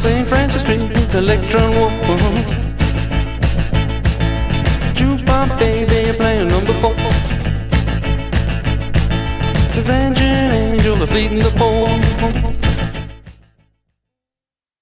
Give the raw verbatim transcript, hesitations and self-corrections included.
Saint Francis Street, Electron Woman. Jukebox baby playing number four. The Avenging Angel, the feet in the pole.